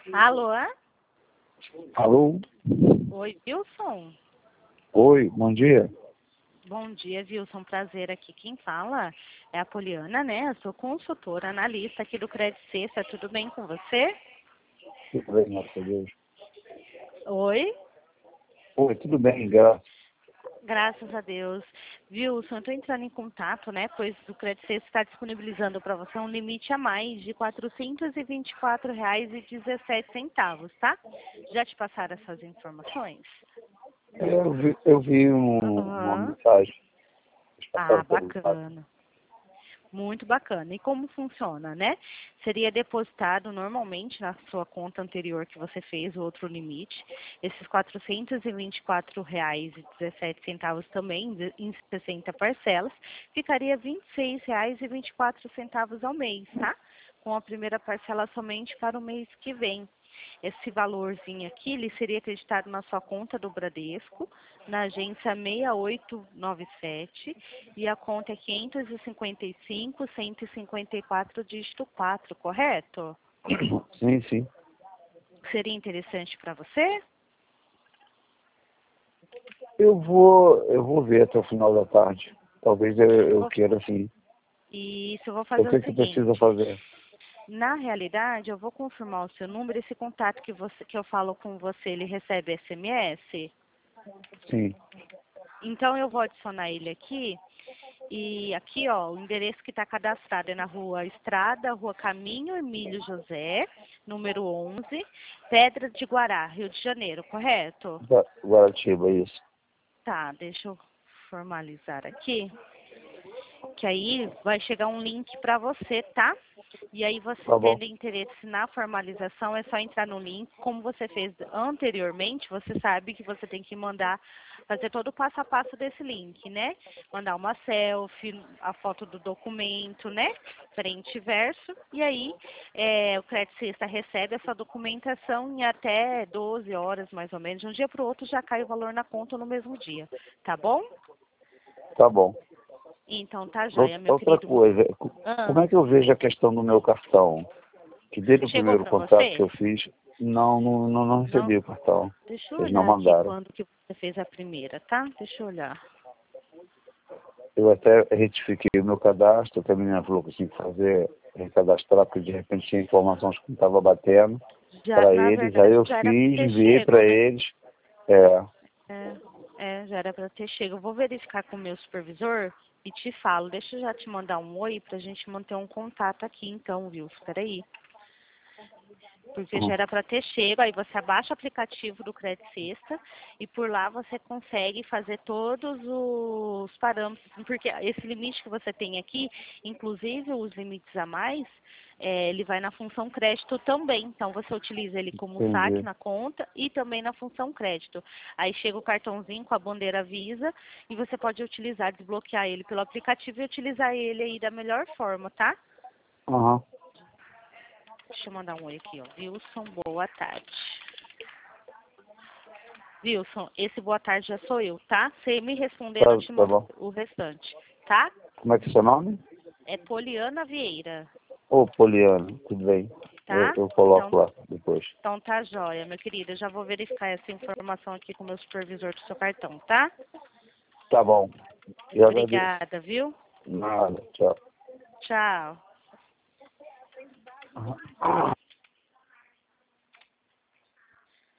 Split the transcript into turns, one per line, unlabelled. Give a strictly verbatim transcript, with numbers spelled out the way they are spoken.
Alô?
Alô?
Oi, Wilson?
Oi, bom dia.
Bom dia, Wilson. Prazer aqui. Quem fala é a Poliana, né? Eu sou consultora, analista aqui do Credit Sexta. Tudo bem com você?
Tudo bem, graças a Deus.
Oi?
Oi, tudo bem, graças.
Graças a Deus. Wilson, eu estou entrando em contato, né? Pois o Credit Sexta está disponibilizando para você um limite a mais de quatrocentos e vinte e quatro reais e dezessete centavos, tá? Já te passaram essas informações?
Eu vi, eu vi um, uma
Aham.
mensagem.
Ah, bacana. Muito bacana. E como funciona, né? Seria depositado normalmente na sua conta anterior que você fez, o outro limite, esses quatrocentos e vinte e quatro reais e dezessete centavos também, em sessenta parcelas, ficaria vinte e seis reais e vinte e quatro centavos ao mês, tá? Com a primeira parcela somente para o mês que vem. Esse valorzinho aqui, ele seria acreditado na sua conta do Bradesco, na agência seis oito nove sete, e a conta é quinhentos e cinquenta e cinco, cento e cinquenta e quatro, dígito quatro, correto?
Sim, sim.
Seria interessante para você?
Eu vou, eu vou ver até o final da tarde. Talvez eu, eu queira, sim.
Isso, eu vou
O
fazer
que
o
que precisa
seguinte.
fazer?
Na realidade, eu vou confirmar o seu número. Esse contato que, você, que eu falo com você, ele recebe S M S?
Sim.
Então, eu vou adicionar ele aqui. E aqui, ó, o endereço que está cadastrado é na Rua Estrada, Rua Caminho Emílio José, número onze, Pedra de Guará, Rio de Janeiro, correto?
Gua- Guaratiba, isso.
Tá, deixa eu formalizar aqui. Que aí vai chegar um link para você, tá? E aí você
Tá bom.
tendo interesse na formalização, é só entrar no link. Como você fez anteriormente, você sabe que você tem que mandar, fazer todo o passo a passo desse link, né? Mandar uma selfie, a foto do documento, né? Frente e verso. E aí é, o Credit Sexta recebe essa documentação em até doze horas, mais ou menos. De um dia para o outro já cai o valor na conta no mesmo dia, tá bom?
Tá bom.
Então tá
Out-
joia, meu
Outra
querido.
coisa, co-
Ah,
como é que eu vejo a questão do meu cartão? Que desde o
chegou
primeiro
para
contato que
você?
eu fiz, não, não, não, não
Não?
recebi o cartão.
Deixa eu
Eles não
olhar aqui
mandaram.
quando que você fez a primeira, tá? Deixa eu olhar.
Eu até retifiquei o meu cadastro, que a menina falou que eu tinha que fazer, recadastrar, porque de repente tinha informações que não estava batendo
Já,
para
na
eles. Aí
verdade,
eu
já era para
fiz,
ter
enviei
chego,
para
né?
eles. É,
É, é, já era para ter chego. Eu vou verificar com o meu supervisor e te falo. Deixa eu já te mandar um oi pra gente manter um contato aqui, então, viu? Espera aí. Porque já
uhum,
era para ter chego, aí você abaixa o aplicativo do Credit Sexta e por lá você consegue fazer todos os parâmetros, porque esse limite que você tem aqui, inclusive os limites a mais, é, ele vai na função crédito também. Então você utiliza ele como saque
entendi.
na conta e também na função crédito. Aí chega o cartãozinho com a bandeira Visa e você pode utilizar, desbloquear ele pelo aplicativo e utilizar ele aí da melhor forma, tá?
Uhum.
Deixa eu mandar um oi aqui, ó. Wilson, boa tarde. Wilson, esse boa tarde já sou eu, tá? Se me respondendo,
Tá,
eu te
tá
mando
bom.
o restante, tá?
Como é que é seu nome?
É Poliana Vieira,
Ô, Poliana, tudo bem. Eu,
tá?
eu
Então,
coloco lá depois.
então tá jóia, meu querido. Eu já vou verificar essa informação aqui com o meu supervisor do seu cartão, tá?
Tá bom. Eu agradeço.
Obrigada, viu?
Nada, tchau.
Tchau.
Uhum.